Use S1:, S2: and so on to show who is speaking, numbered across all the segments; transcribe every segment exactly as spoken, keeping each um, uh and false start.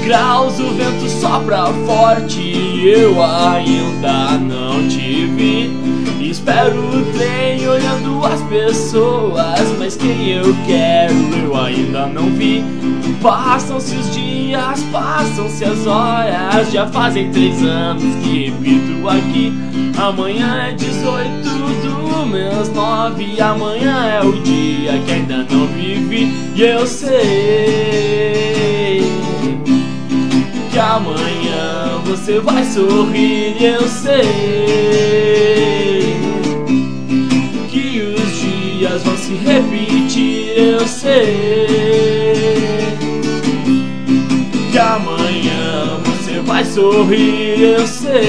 S1: graus, o vento sopra forte e eu ainda não te vi. Espero o trem olhando as pessoas, mas quem eu quero eu ainda não vi. Passam-se os dias, passam-se as horas, já fazem três anos que repito aqui. Amanhã é dezoito do mês nove, amanhã é o dia que ainda não vivi. E eu sei que amanhã você vai sorrir, e eu sei que os dias vão se repetir, eu sei que amanhã você vai sorrir, eu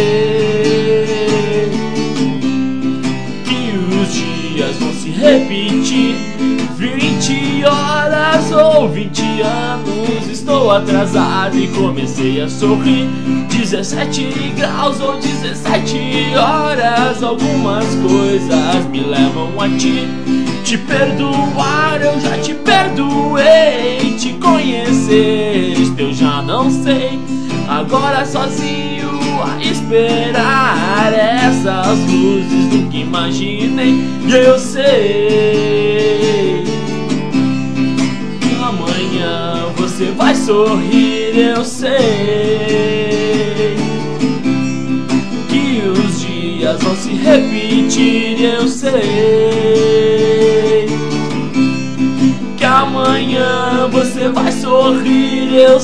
S1: sei que os dias vão se repetir. Vinte horas ou vinte anos, estou atrasado e comecei a sorrir. Dezessete graus ou dezessete horas, algumas coisas me levam a ti. Te perdoar eu já te perdoei, te conhecer isto eu já não sei. Agora sozinho a esperar essas luzes do que imaginei. E eu sei que amanhã você vai sorrir, eu sei que os dias vão se repetir, eu sei que amanhã você vai sorrir, eu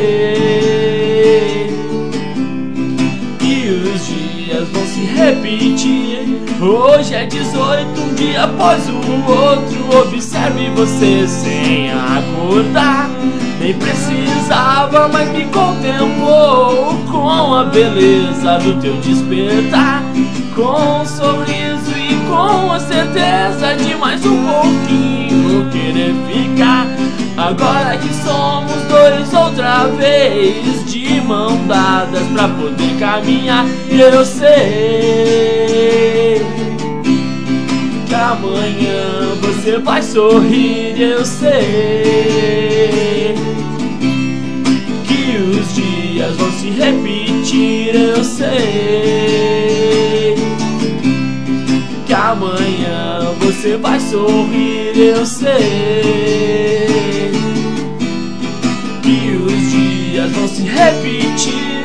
S1: sei que os dias vão se repetir. Hoje é dezoito, um dia após o outro. Observe você sem acordar. Nem precisava, mas me contemplou com a beleza do teu despertar, com um sorriso e com a certeza de mais um pouquinho querer ficar. Agora que somos dois outra vez, de mão dadas pra poder caminhar. E eu sei que amanhã você vai sorrir, eu sei que os dias vão se repetir, eu sei que amanhã você vai sorrir, eu sei que os dias vão se repetir.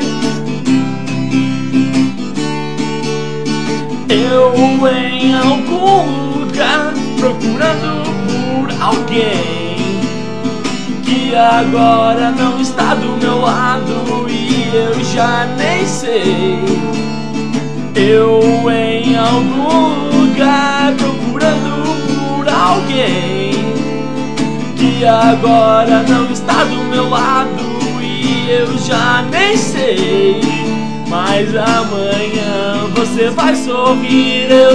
S1: Eu em algum lugar procurando por alguém que agora não está do meu lado e eu já nem sei. Eu em algum lugar procurando por alguém que agora não está do meu lado e eu já nem sei. Mas amanhã você vai sorrir, eu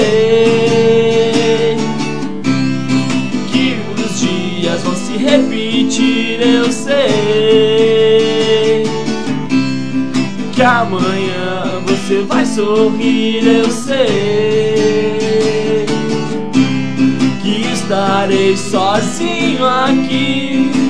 S1: sei que os dias vão se repetir, eu sei que amanhã você vai sorrir, eu sei que estarei sozinho aqui